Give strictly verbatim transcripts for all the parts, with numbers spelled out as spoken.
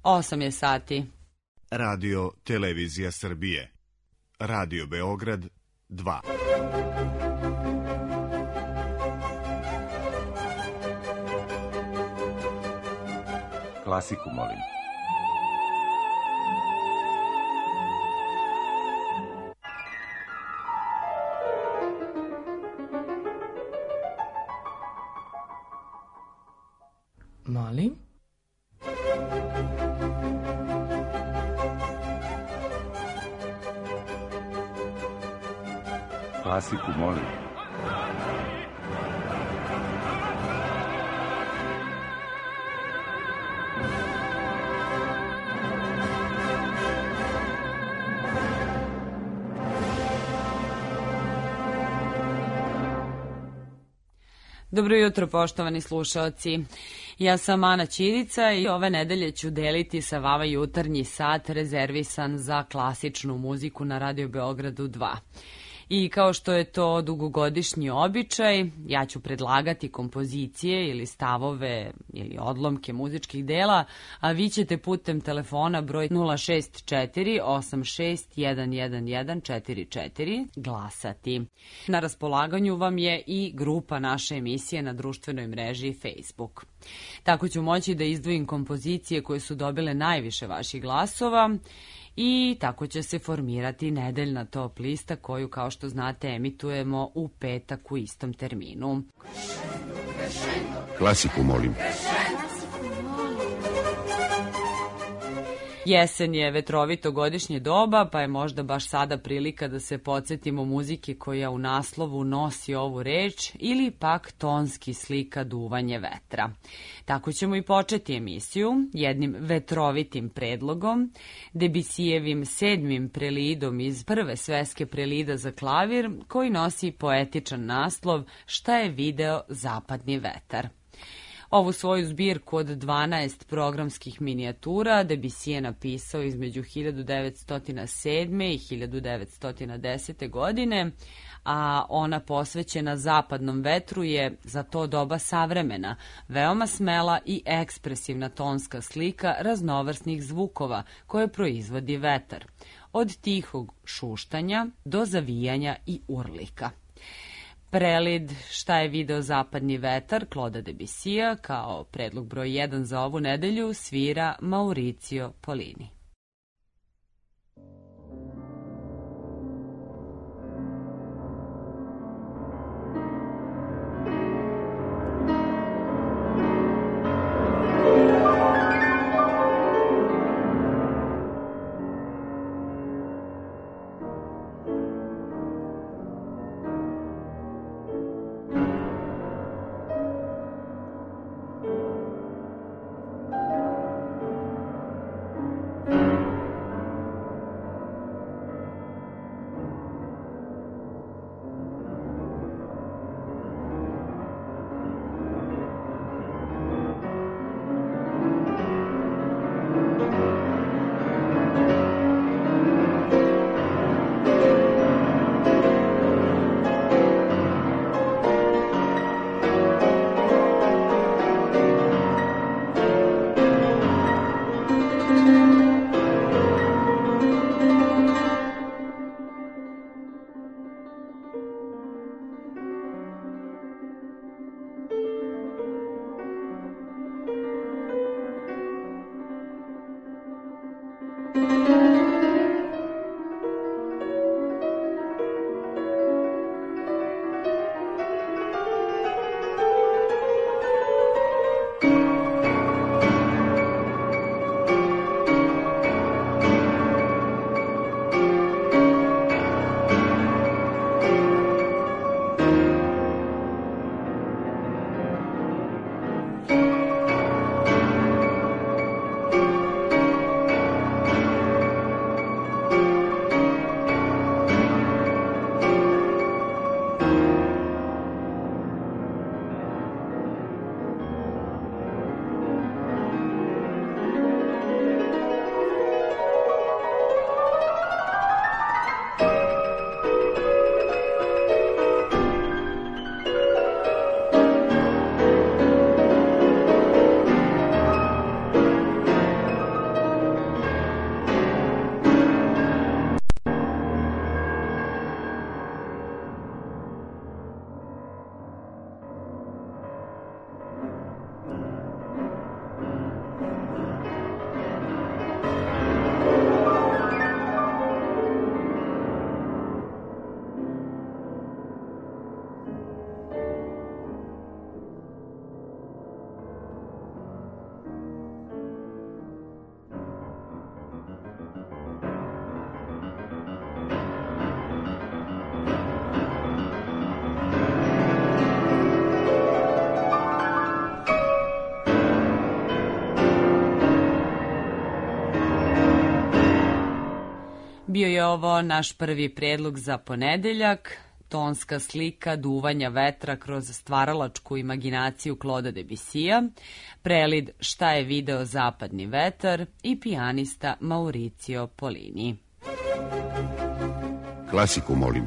osam je sati. Radio Televizija Srbije. Radio Beograd dva. Klasiku, molim. Molim? Klasiku, molim. Dobro jutro, poštovani slušaoci. Ja sam Ana Ćirica i ove nedelje ću deliti sa vama jutarnji sat rezervisan za klasičnu muziku na Radio Beogradu dva. I kao što je to dugogodišnji običaj, ja ću predlagati kompozicije ili stavove ili odlomke muzičkih dela, a vi ćete putem telefona broj nula šest četiri osam šest jedan jedan jedan četiri četiri glasati. Na raspolaganju vam je i grupa naše emisije na društvenoj mreži Facebook. Tako ću moći da izdvojim kompozicije koje su dobile najviše vaših glasova i tako će se formirati nedeljna top lista koju, kao što znate, emitujemo u petak u istom terminu. Klasiku, molim. Jesen je vetrovito godišnje doba, pa je možda baš sada prilika da se podsjetimo muzike koja u naslovu nosi ovu reč ili pak tonski slika duvanje vetra. Tako ćemo i početi emisiju jednim vetrovitim predlogom, Debussyjevim sedmim prelidom iz prve sveske prelida za klavir, koji nosi poetičan naslov Šta je video zapadni vetar. Ovu svoju zbirku od dvanaest programskih minijatura Debussy je napisao između hiljadu devetsto sedme i hiljadu devetsto desete. godine, a ona posvećena zapadnom vetru je za to doba savremena, veoma smela i ekspresivna tonska slika raznovrsnih zvukova koje proizvodi vetar, od tihog šuštanja do zavijanja i urlika. Prelid Šta je video zapadni vetar Claude'a Debussya kao predlog broj jedan za ovu nedelju svira Mauricio Pollini. Bio je ovo naš prvi predlog za ponedeljak, tonska slika duvanja vetra kroz stvaralačku imaginaciju Claude'a Debussija, prelid Šta je video zapadni vetar i pijanista Mauricio Polini. Klasiku molim.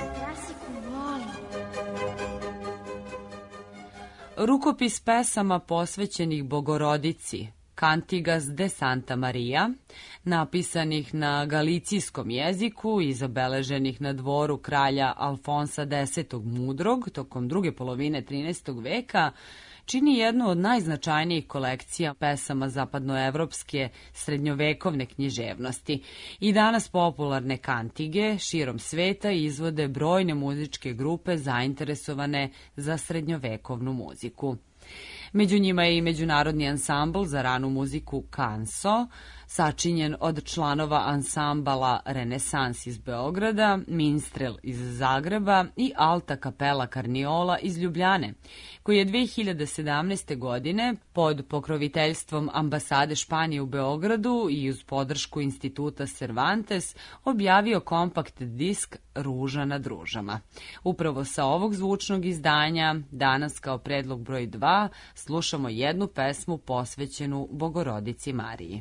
Rukopis pesama posvećenih Bogorodici, Cantigas de Santa Maria, napisanih na galicijskom jeziku i zabeleženih na dvoru kralja Alfonsa desetog Mudrog tokom druge polovine trinaestog veka, čini jednu od najznačajnijih kolekcija pesama zapadnoevropske srednjovekovne književnosti i danas popularne kantige širom sveta izvode brojne muzičke grupe zainteresovane za srednjovekovnu muziku. Među njima je i međunarodni ansambl za ranu muziku Kanso, sačinjen od članova ansambala Renesans iz Beograda, Minstrel iz Zagreba i Alta kapela Karniola iz Ljubljane, koji je dve hiljade sedamnaeste. godine pod pokroviteljstvom ambasade Španije u Beogradu i uz podršku instituta Cervantes objavio kompakt disk Ruža nad ružama. Upravo sa ovog zvučnog izdanja danas kao predlog broj dva slušamo jednu pesmu posvećenu Bogorodici Mariji.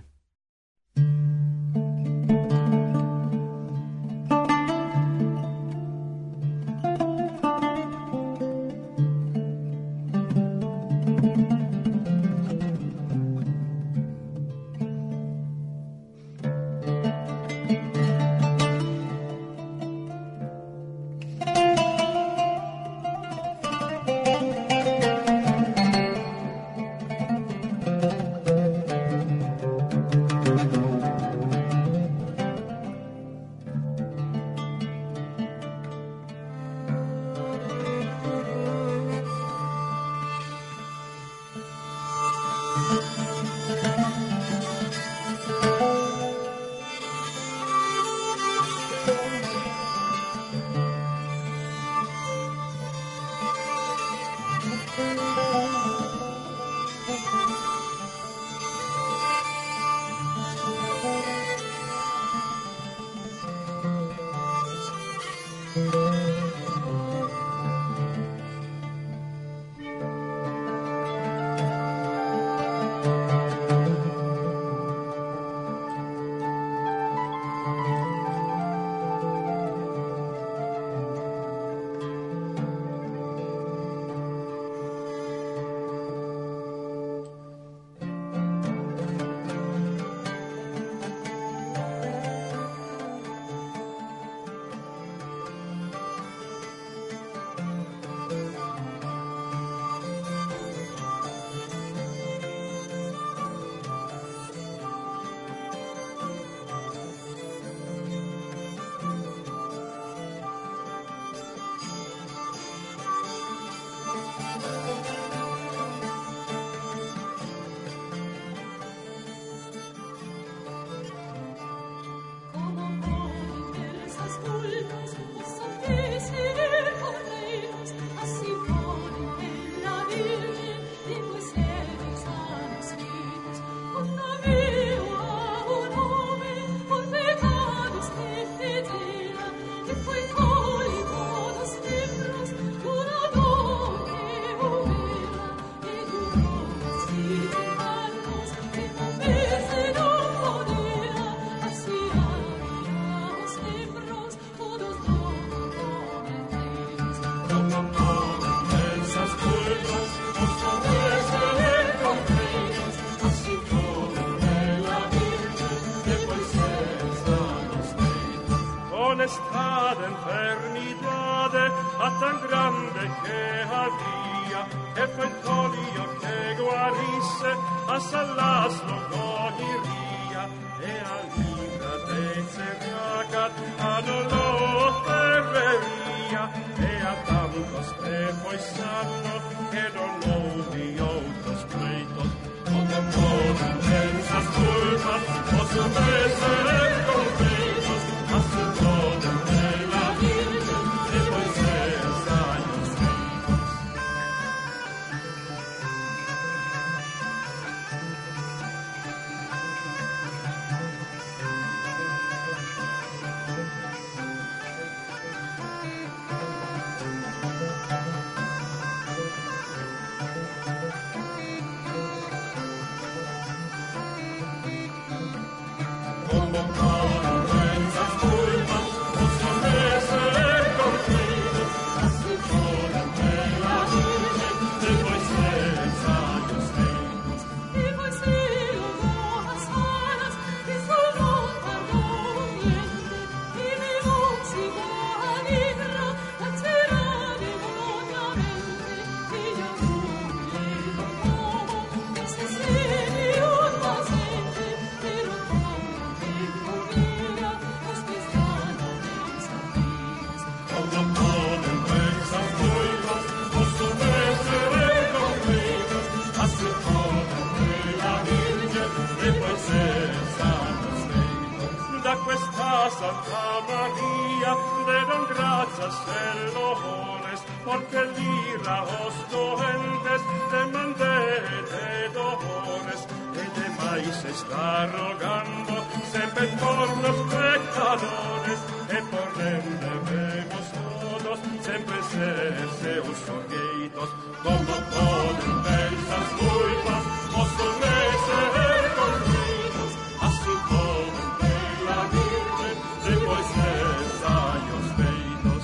Santa Maria, de don gracias en loores, porque lira os doentes, de mandete dolores, e de mais está rogando, sempre por los pecadores, e por rende vemos todos, sempre ser seus orgueitos, como poden pensas culpas, os meses contidos, así como pela Virgen, depois rezai os peitos.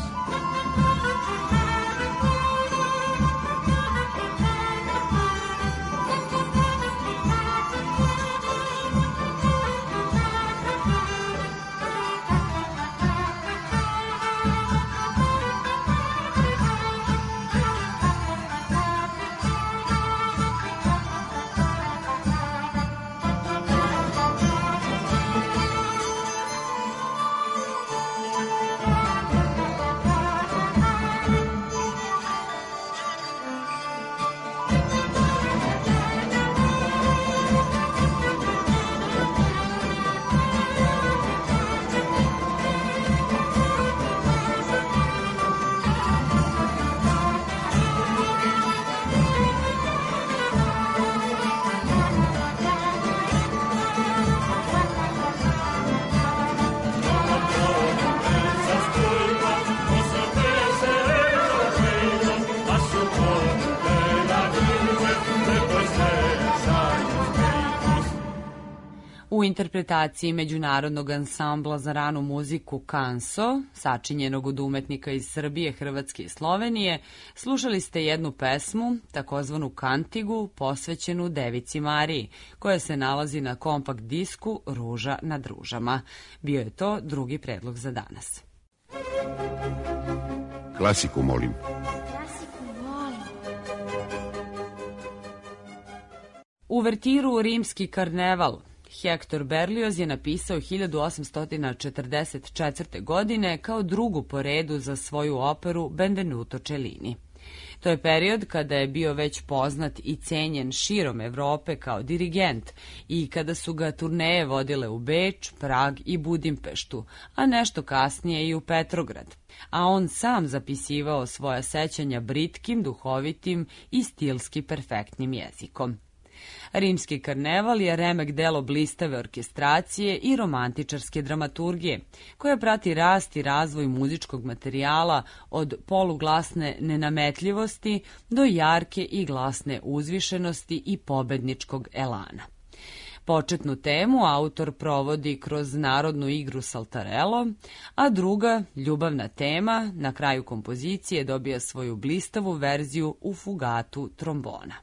U interpretaciji međunarodnog ansambla za ranu muziku Kanso, sačinjenog od umetnika iz Srbije, Hrvatske i Slovenije, slušali ste jednu pesmu, takozvanu kantigu, posvećenu Devici Mariji, koja se nalazi na kompakt disku Ruža nad ružama. Bio je to drugi predlog za danas. Klasiku molim. Uvertiru Rimski karneval Hektor Berlioz je napisao hiljadu osamsto četrdeset četvrte. godine kao drugu po redu za svoju operu Benvenuto Cellini. To je period kada je bio već poznat i cenjen širom Evrope kao dirigent i kada su ga turneje vodile u Beč, Prag i Budimpeštu, a nešto kasnije i u Petrograd. A on sam zapisivao svoja sećanja britkim, duhovitim i stilski perfektnim jezikom. Rimski karneval je remek delo blistave orkestracije i romantičarske dramaturgije, koja prati rast i razvoj muzičkog materijala od poluglasne nenametljivosti do jarke i glasne uzvišenosti i pobedničkog elana. Početnu temu autor provodi kroz narodnu igru Saltarello, a druga, ljubavna tema, na kraju kompozicije dobija svoju blistavu verziju u fugatu trombona.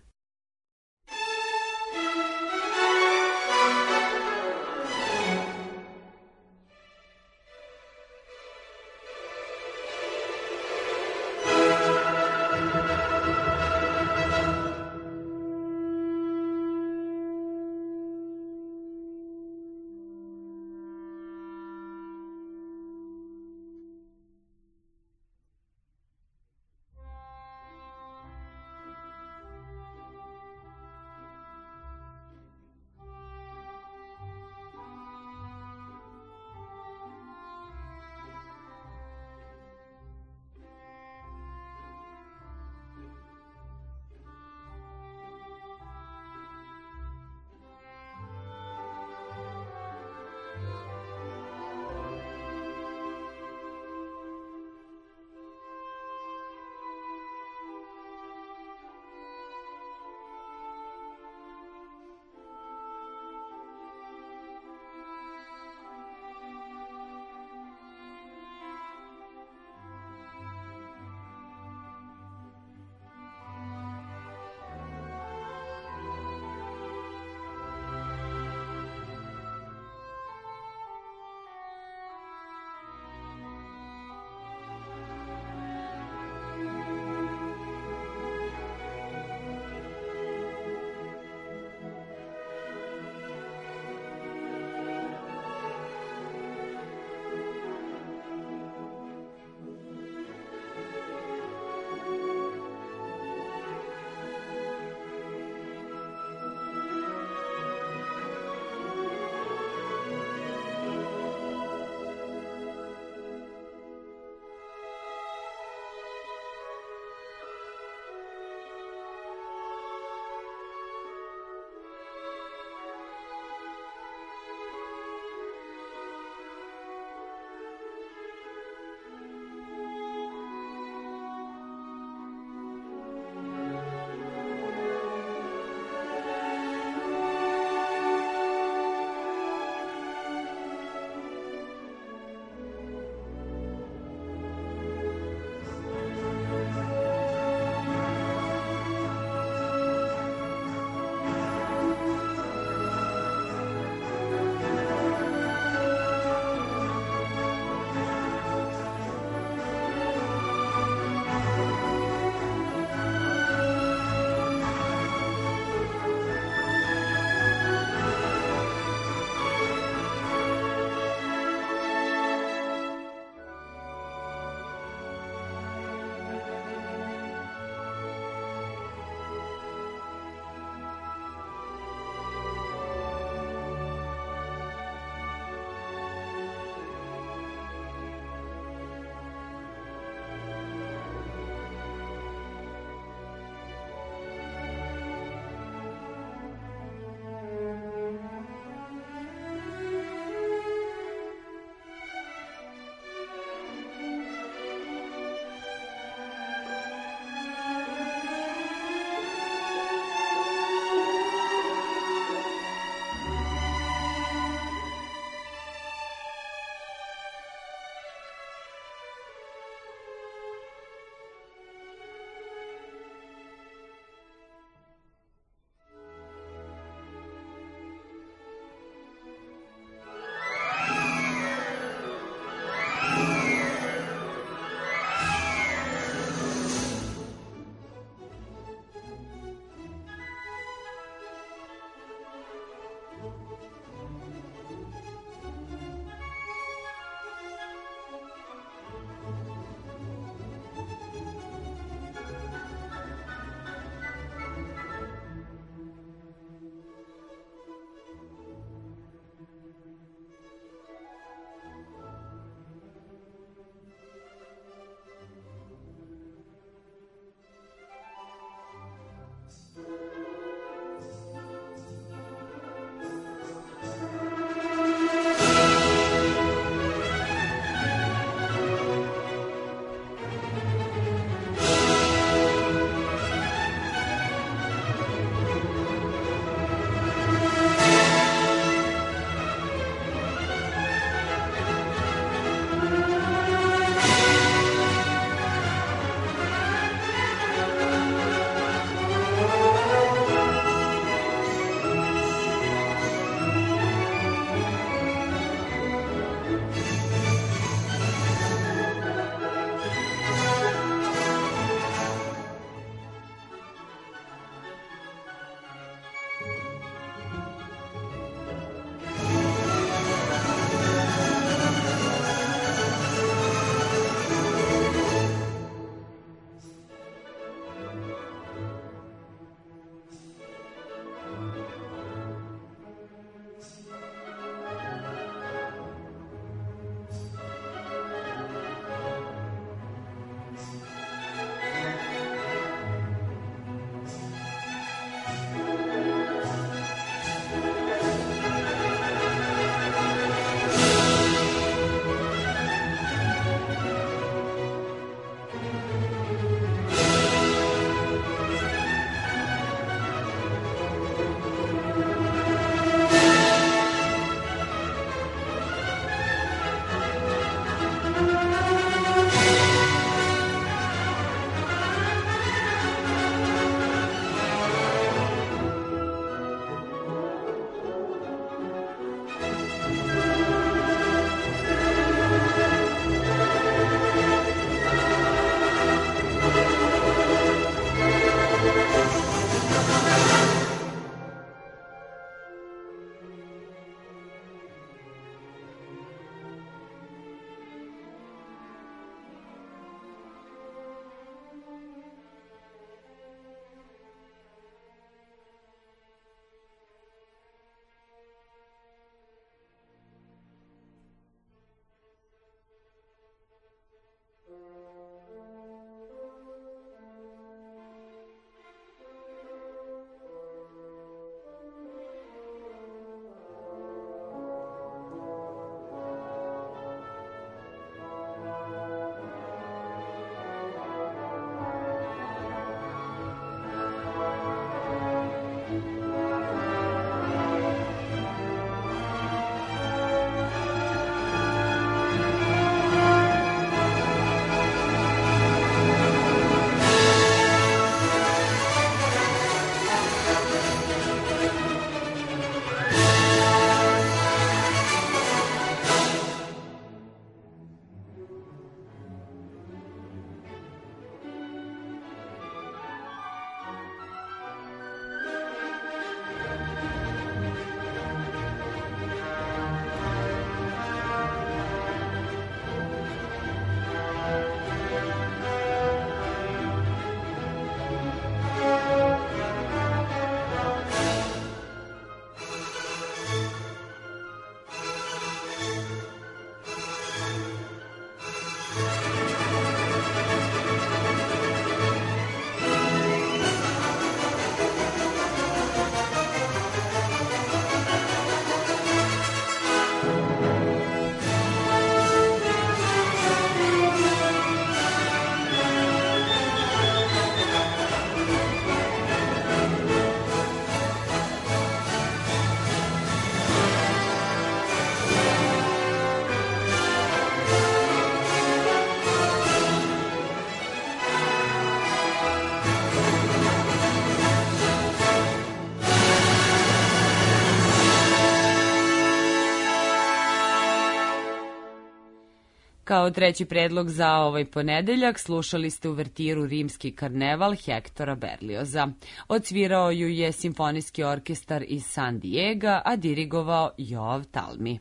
Kao treći predlog za ovaj ponedeljak slušali ste uvertiru Rimski karneval Hektora Berlioza. Odsvirao ju je simfonijski orkestar iz San Diega, a dirigovao Joav Talmi.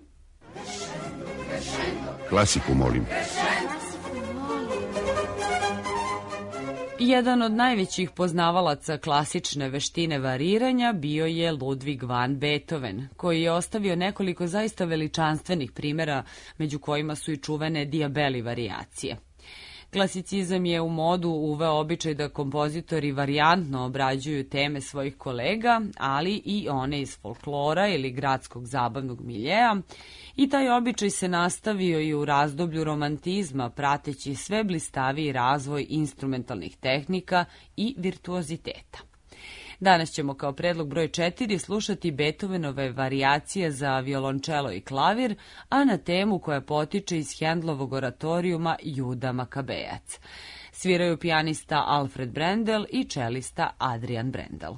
Klasiku molim. Jedan od najvećih poznavalaca klasične veštine variranja bio je Ludwig van Beethoven, koji je ostavio nekoliko zaista veličanstvenih primjera, među kojima su i čuvene Diabelli varijacije. Klasicizam je u modu uveo običaj da kompozitori varijantno obrađuju teme svojih kolega, ali i one iz folklora ili gradskog zabavnog miljeja, i taj običaj se nastavio i u razdoblju romantizma, prateći sve blistaviji razvoj instrumentalnih tehnika i virtuoziteta. Danas ćemo kao predlog broj četiri slušati Beethovenove varijacije za violončelo i klavir, a na temu koja potiče iz Handlovog oratorijuma Juda Makabejac. Sviraju pijanista Alfred Brendel i čelista Adrian Brendel.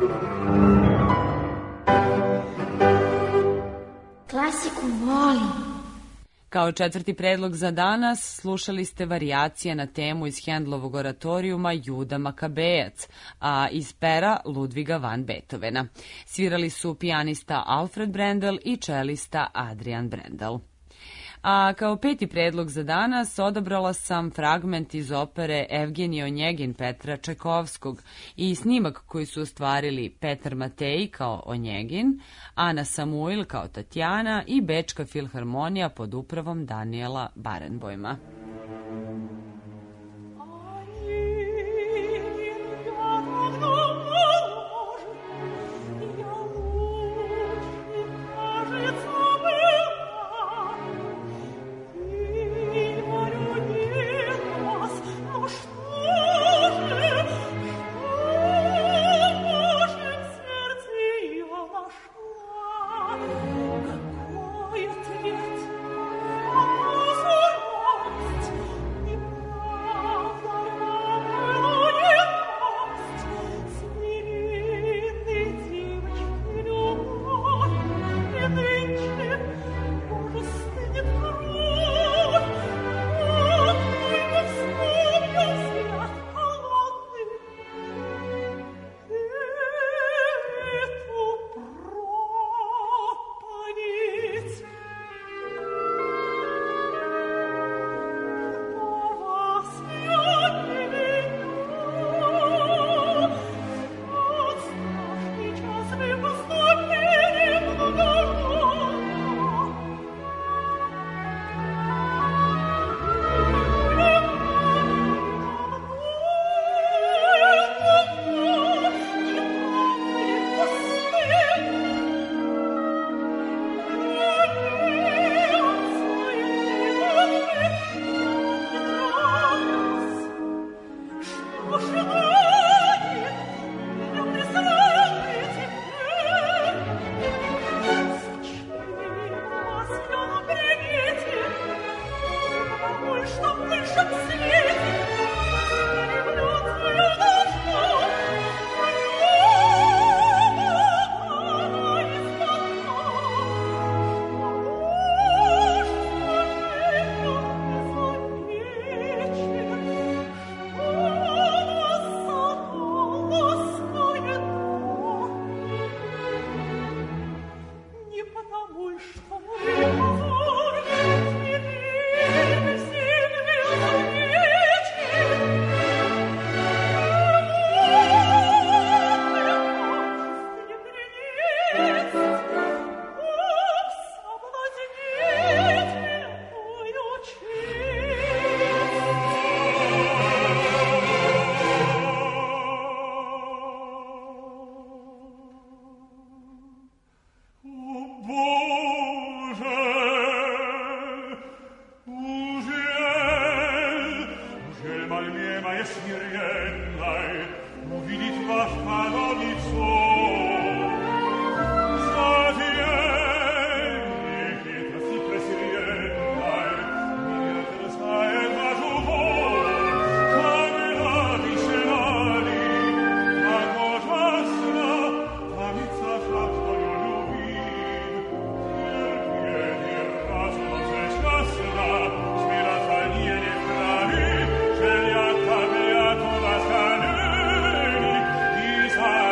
Klasiku molim. Kao četvrti predlog za danas slušali ste varijacije na temu iz Hendlovog oratorijuma Juda Makabejac, a iz pera Ludviga van Beethovena. Svirali su pijanista Alfred Brendel i čelista Adrian Brendel. A kao peti predlog za danas odabrala sam fragment iz opere Evgenij Onjegin Petra Čajkovskog i snimak koji su ostvarili Petar Matej kao Onjegin, Ana Samuil kao Tatjana i Bečka filharmonija pod upravom Daniela Barenboima. Desire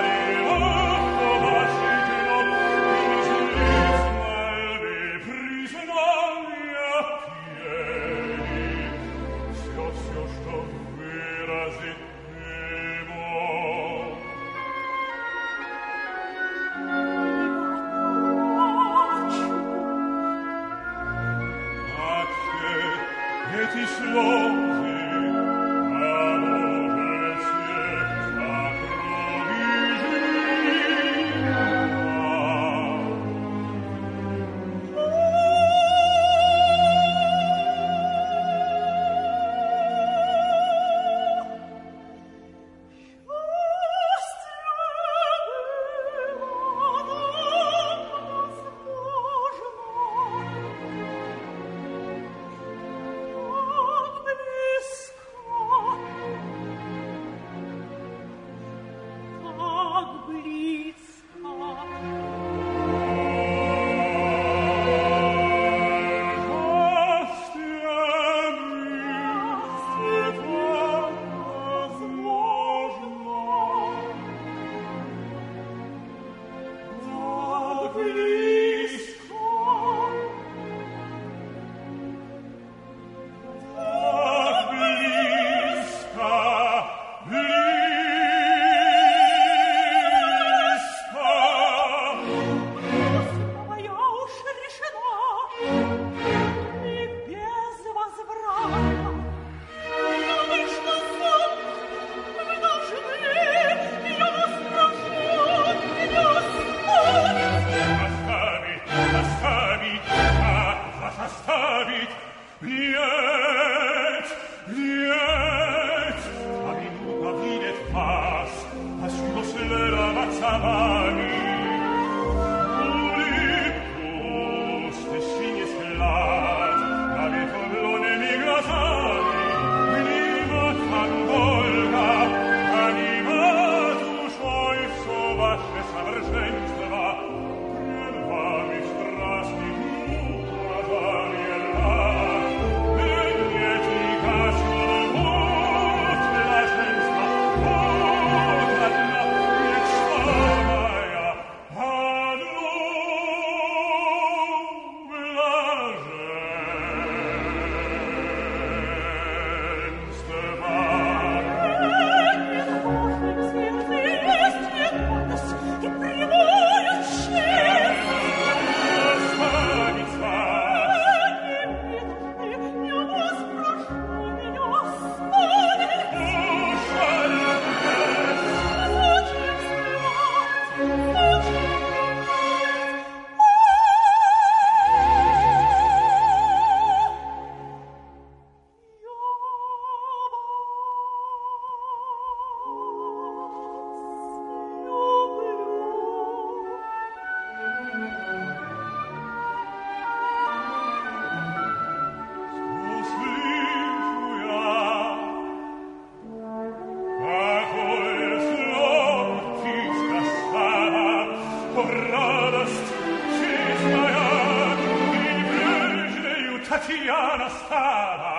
lontana stava.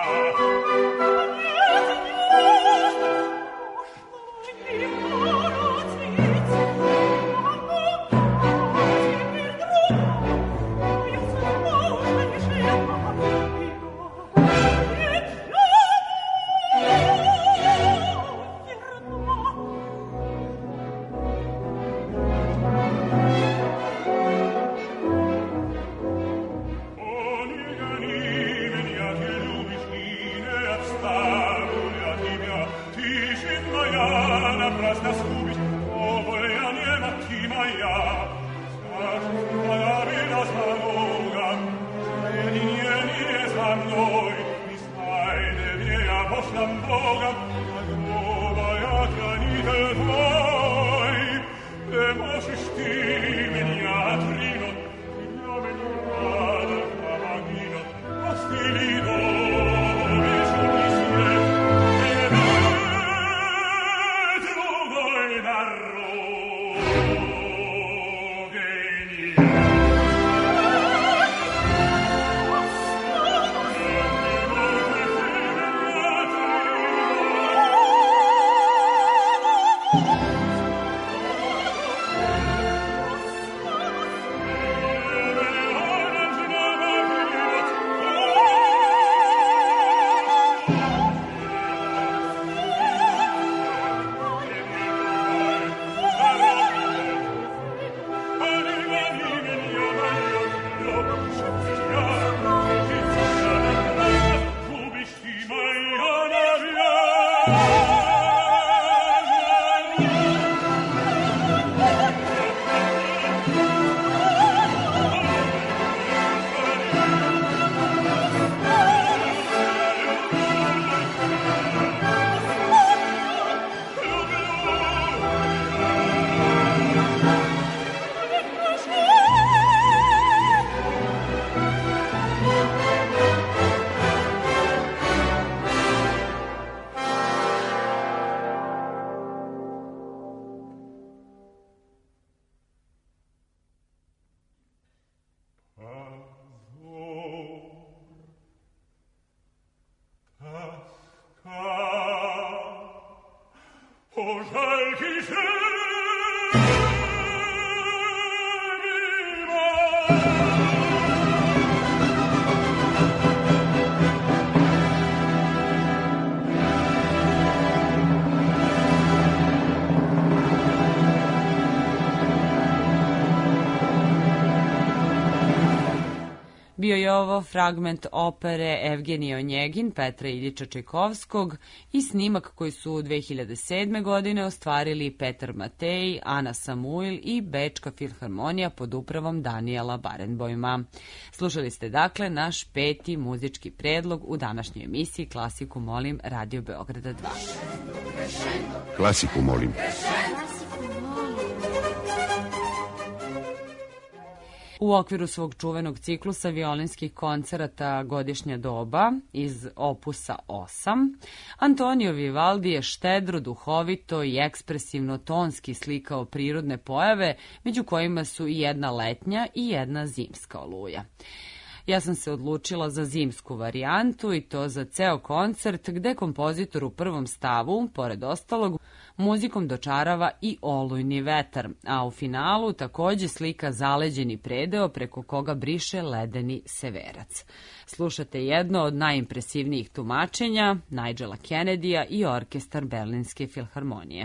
Bio je ovo fragment opere Evgenij Onjegin Petra Iljiča Čajkovskog i snimak koji su dve hiljade sedme. godine ostvarili Petar Matej, Ana Samuil i Bečka filharmonija pod upravom Danijela Barenboima. Slušali ste dakle naš peti muzički predlog u današnjoj emisiji Klasiku molim Radio Beograda dva. Klasiku molim. U okviru svog čuvenog ciklusa violinskih koncerata Godišnja doba iz opusa osam, Antonio Vivaldi je štedro, duhovito i ekspresivno tonski slikao prirodne pojave, među kojima su i jedna letnja i jedna zimska oluja. Ja sam se odlučila za zimsku varijantu i to za ceo koncert gde kompozitor u prvom stavu, pored ostalog, muzikom dočarava i olujni vetar, a u finalu takođe slika zaleđeni predeo preko koga briše ledeni severac. Slušate jedno od najimpresivnijih tumačenja Nigela Kennedya i orkestar Berlinske filharmonije.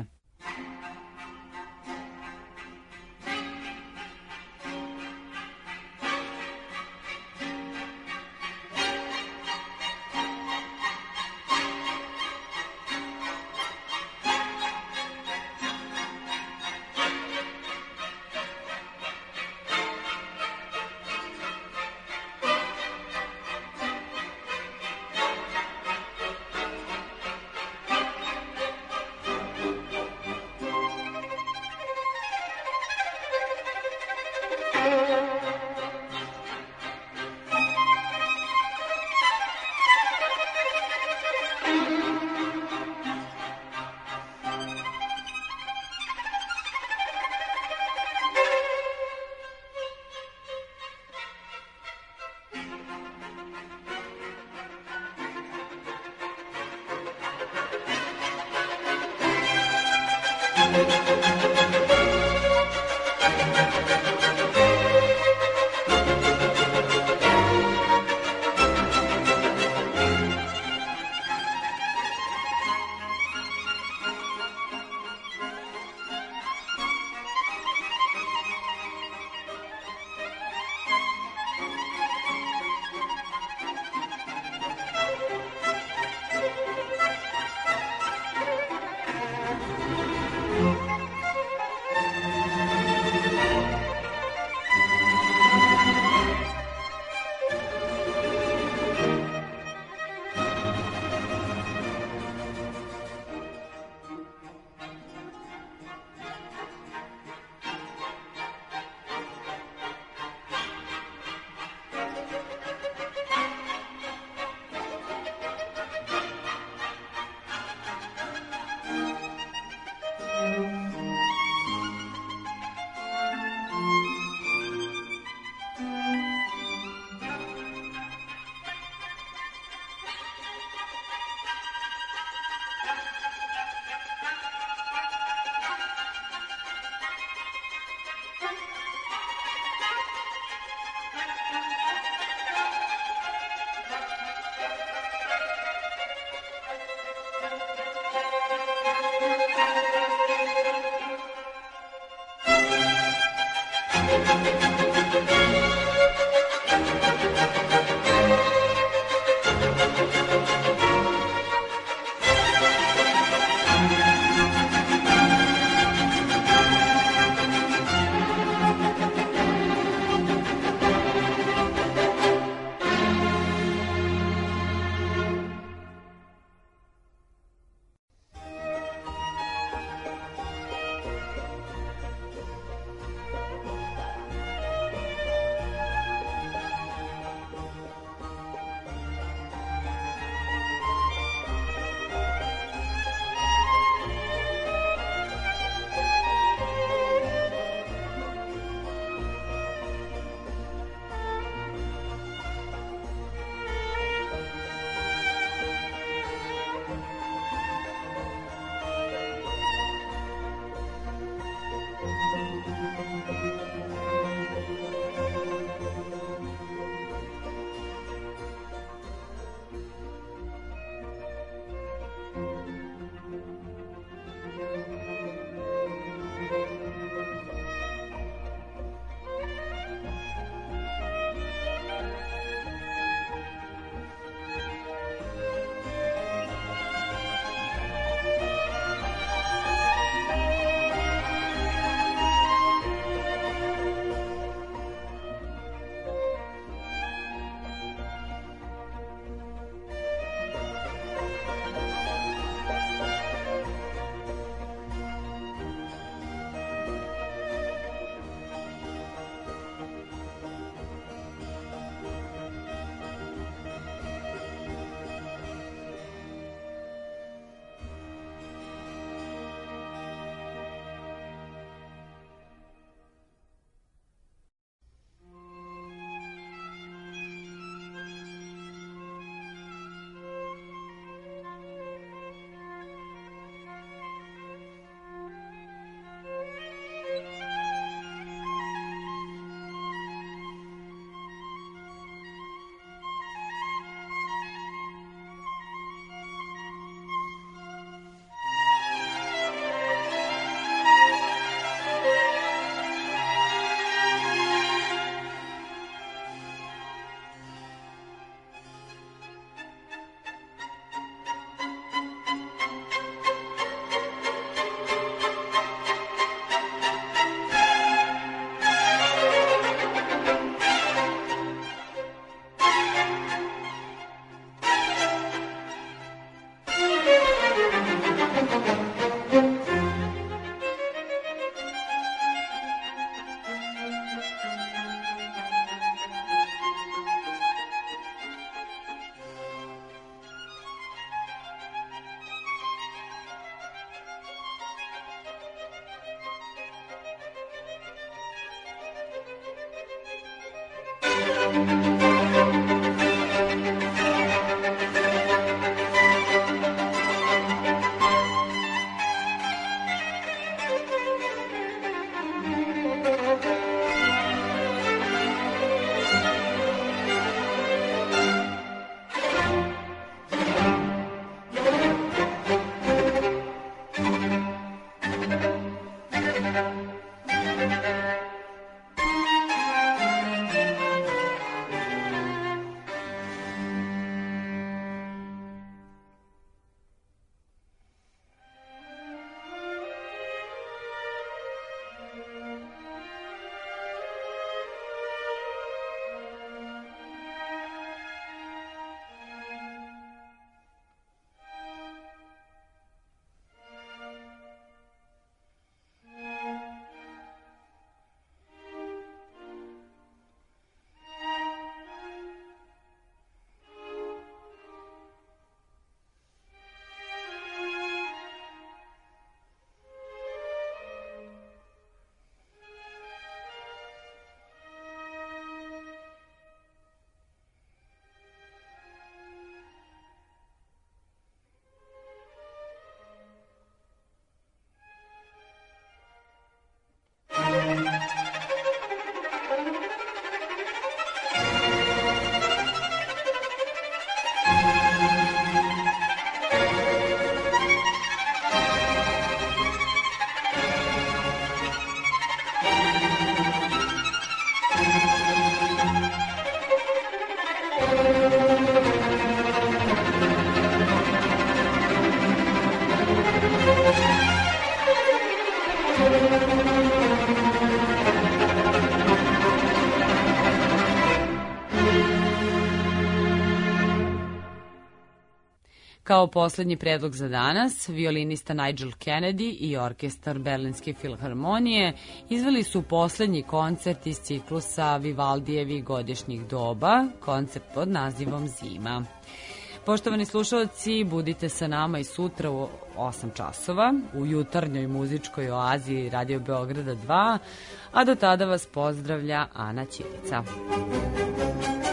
Kao poslednji predlog za danas, violinista Nigel Kennedy i orkestar Berlinske filharmonije izveli su poslednji koncert iz ciklusa Vivaldijevih godišnjih doba, koncert pod nazivom Zima. Poštovani slušalci, budite sa nama i sutra u osam časova u jutarnjoj muzičkoj oazi Radio Beograda dva, a do tada vas pozdravlja Ana Ćirica.